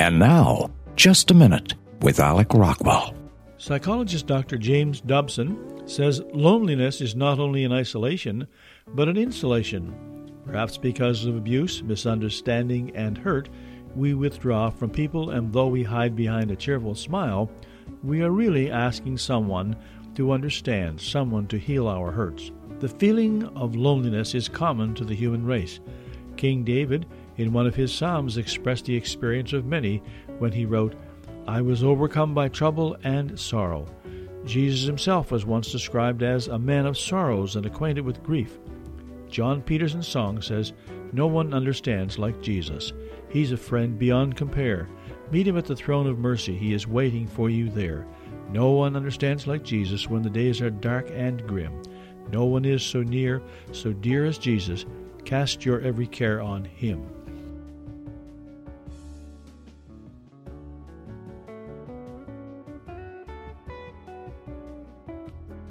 And now, Just a Minute with Alec Rockwell. Psychologist Dr. James Dobson says loneliness is not only an isolation, but an insulation. Perhaps because of abuse, misunderstanding, and hurt, we withdraw from people, and though we hide behind a cheerful smile, we are really asking someone to understand, someone to heal our hurts. The feeling of loneliness is common to the human race. King David, in one of his Psalms, expressed the experience of many when he wrote, "I was overcome by trouble and sorrow." Jesus himself was once described as a man of sorrows and acquainted with grief. John Peterson's song says, "No one understands like Jesus. He's a friend beyond compare. Meet him at the throne of mercy. He is waiting for you there. No one understands like Jesus when the days are dark and grim. No one is so near, so dear as Jesus. Cast your every care on him."